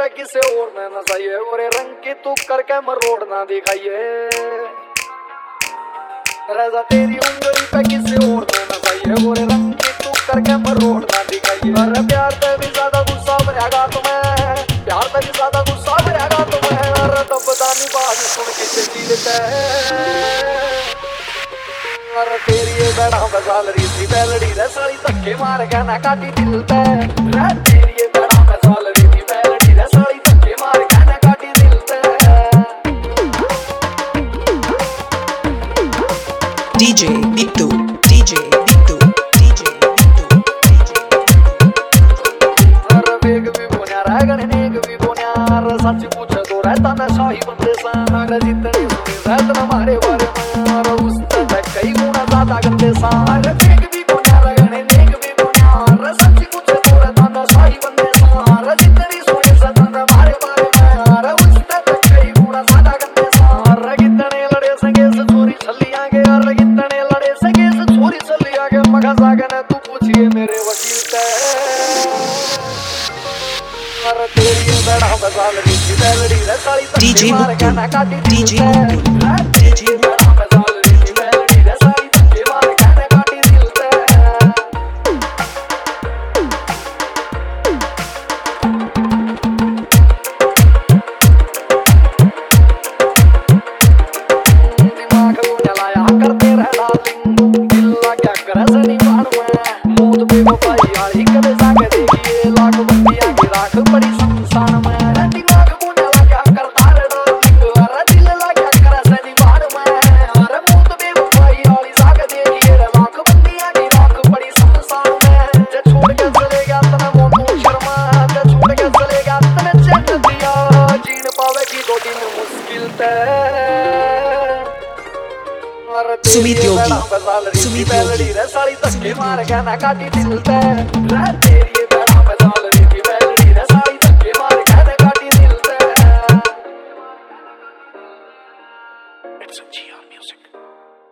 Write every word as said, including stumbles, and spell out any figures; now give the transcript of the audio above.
पे किसे और न नसाइए, और रंग की तू करके मरोड़ ना दिखाइए। रजा तेरी उंगली पे किसे और न नसाइए, और रंग की तू करके मरोड़ ना दिखाइए। अरे प्यार पे भी ज्यादा गुस्सा भरेगा तुम्हें, प्यार पे भी ज्यादा गुस्सा भरेगा तुम्हें। अरे तब दानी बात सुन किसे जीलते अरे तेरी ये बड़ा बजाल रही थी बैलड़ी रे साली धक्के मार के ना काटी दिल पे। रे तेरी ये बड़ा बजाल रही थी बैलड़ी रे साली धक्के मार के ना काटी दिल पे। DJ Bittu DJ Bittu DJ Bittu DJ अरे वेग भी बोन्या रागण नेग भी बोन्या। अरे सच पूछे तो रहता ना शाही बंदे सा। अरे जितने सुने रहता ना मारे बारे में। अरे उस तक कई गुना ज्यादा गंदे सा। अरे वेग भी बोन्या रागण नेग भी बोन्या। अरे सच पूछे तो रहता ना शाही बंदे सा। अरे जितने सुने रहता ना मारे बारे में। अरे उस तक कई गुना ज्यादा गंदे सा। अरे कितने लड़े संगे से चोरी छली आगे। अरे कितने लड़े संगे से चोरी छली आगे। मगा सागन तू पूछिए मेरे वकील से। अरे तेरी बड़ा बजाल रही थी बैलड़ी रे साली डीजे मार के ना काटी डीजे डीजे बड़ा बजाल रही थी बैलड़ी रे साली धक्के मार के ना काटी दिल पे। दिमाग को जलाया करते रह डार्लिंग, दिल लगा कर सनी बाण में। मौत बेवफाई आली कदे साके देखिए, लाख बंदियां की राख पड़ी शमशान में। दिमाग को जलाया करता रह डार्लिंग, अरे दिल लगा कर सनी बाण में। अरे मौत बेवफाई आली साके देखिए, लाख बंदियां की राख पड़ी शमशान में। जे छोड़ के चले गया तने मोनू शर्मा, जे छोड़ के चले गया तने चैन दिया। जीन पावेगी दो दिन मुश्किल ते। सुमित योगी सुमित सुमित योगी रे साली धक्के मार के ना काटी दिल पे। रे तेरी